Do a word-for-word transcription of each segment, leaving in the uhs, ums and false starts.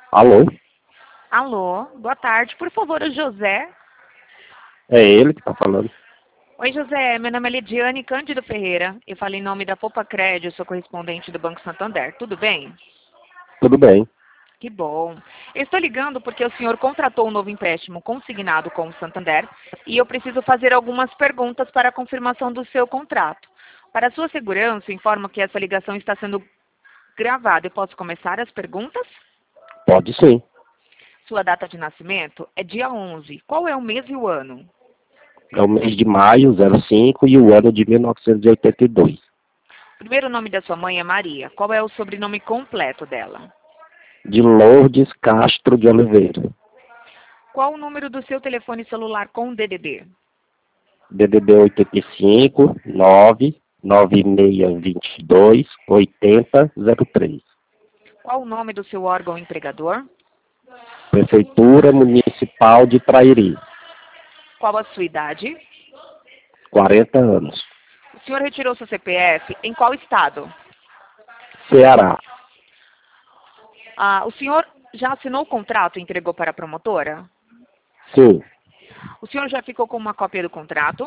Alô? Alô, boa tarde. Por favor, o José. É ele que está falando. Oi, José. Meu nome é Lidiane Cândido Ferreira. Eu falo em nome da Poupa Crédito, sou correspondente do Banco Santander. Tudo bem? Tudo bem. Que bom. Eu estou ligando porque o senhor contratou um novo empréstimo consignado com o Santander e eu preciso fazer algumas perguntas para a confirmação do seu contrato. Para sua segurança, informo que essa ligação está sendo gravada. Eu posso começar as perguntas? Pode sim. Sua data de nascimento é dia onze. Qual é o mês e o ano? É o mês de maio, zero cinco, e o ano de mil novecentos e oitenta e dois. O primeiro nome da sua mãe é Maria. Qual é o sobrenome completo dela? De Lourdes Castro de Oliveira. Qual o número do seu telefone celular com D D D? D D D oitenta e cinco, nove nove seis dois dois, oito zero zero três. Qual o nome do seu órgão empregador? Prefeitura Municipal de Trairi. Qual a sua idade? quarenta anos. O senhor retirou seu C P F em qual estado? Ceará. Ah, o senhor já assinou o contrato e entregou para a promotora? Sim. O senhor já ficou com uma cópia do contrato?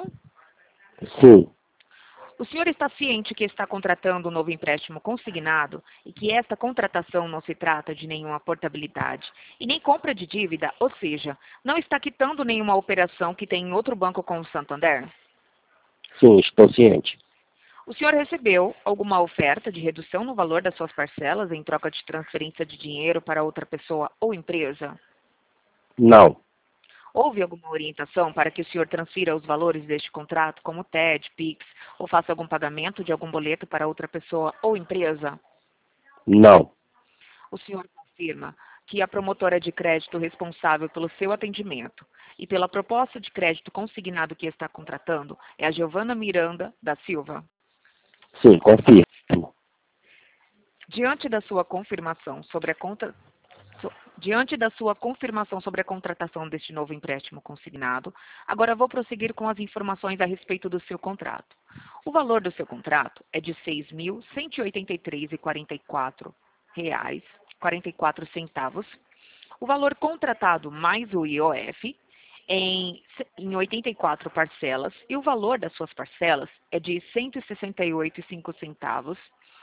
Sim. O senhor está ciente que está contratando um novo empréstimo consignado e que esta contratação não se trata de nenhuma portabilidade e nem compra de dívida, ou seja, não está quitando nenhuma operação que tem em outro banco com o Santander? Sim, estou ciente. O senhor recebeu alguma oferta de redução no valor das suas parcelas em troca de transferência de dinheiro para outra pessoa ou empresa? Não. Houve alguma orientação para que o senhor transfira os valores deste contrato, como T E D, Pix, ou faça algum pagamento de algum boleto para outra pessoa ou empresa? Não. O senhor confirma que a promotora de crédito responsável pelo seu atendimento e pela proposta de crédito consignado que está contratando é a Giovana Miranda da Silva. Sim, confirmo. Diante da sua confirmação sobre a conta, so- diante da sua confirmação sobre a contratação deste novo empréstimo consignado, agora vou prosseguir com as informações a respeito do seu contrato. O valor do seu contrato é de seis mil cento e oitenta e três reais e quarenta e quatro reais, quarenta e quatro centavos. O valor contratado mais o I O F em, em oitenta e quatro parcelas e o valor das suas parcelas é de cento e sessenta e oito reais e cinco centavos.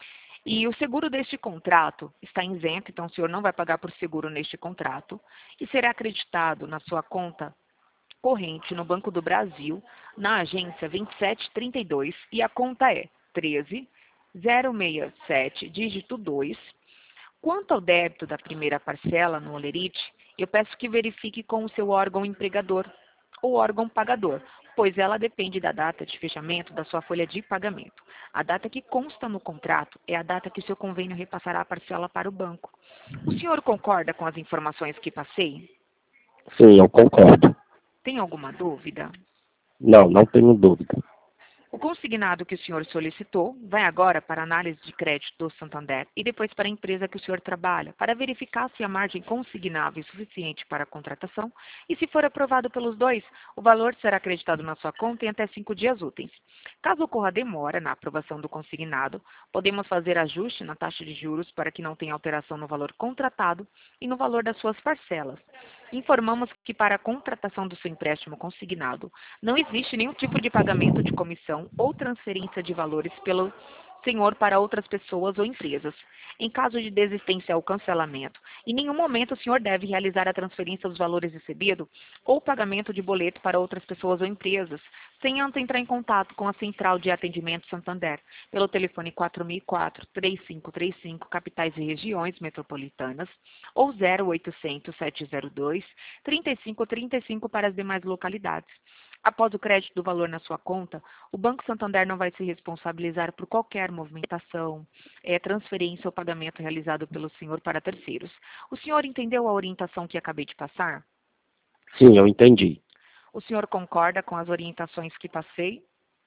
E o seguro deste contrato está isento, então o senhor não vai pagar por seguro neste contrato e será acreditado na sua conta corrente no Banco do Brasil, na agência vinte e sete trinta e dois, e a conta é treze zero seis sete, dígito dois. Quanto ao débito da primeira parcela no Olerite, eu peço que verifique com o seu órgão empregador ou órgão pagador, pois ela depende da data de fechamento da sua folha de pagamento. A data que consta no contrato é a data que o seu convênio repassará a parcela para o banco. O senhor concorda com as informações que passei? Sim, eu concordo. Tem alguma dúvida? Não, não tenho dúvida. O consignado que o senhor solicitou vai agora para a análise de crédito do Santander e depois para a empresa que o senhor trabalha, para verificar se a margem consignável é suficiente para a contratação e, se for aprovado pelos dois, o valor será acreditado na sua conta em até cinco dias úteis. Caso ocorra demora na aprovação do consignado, podemos fazer ajuste na taxa de juros para que não tenha alteração no valor contratado e no valor das suas parcelas. Informamos que para a contratação do seu empréstimo consignado, não existe nenhum tipo de pagamento de comissão ou transferência de valores pelo senhor para outras pessoas ou empresas. Em caso de desistência ou cancelamento, em nenhum momento o senhor deve realizar a transferência dos valores recebidos ou pagamento de boleto para outras pessoas ou empresas, sem antes entrar em contato com a Central de Atendimento Santander, pelo telefone quatro mil e quatro, três cinco três cinco, capitais e regiões metropolitanas, ou zero oitocentos, sete zero dois, trinta e cinco trinta e cinco para as demais localidades. Após o crédito do valor na sua conta, o Banco Santander não vai se responsabilizar por qualquer movimentação, é, transferência ou pagamento realizado pelo senhor para terceiros. O senhor entendeu a orientação que acabei de passar? Sim, eu entendi. O senhor concorda com as orientações que passei?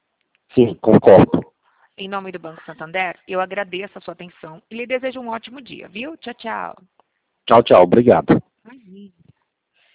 Sim, concordo. Em nome do Banco Santander, eu agradeço a sua atenção e lhe desejo um ótimo dia, viu? Tchau, tchau. Tchau, tchau. Obrigado. Imagina.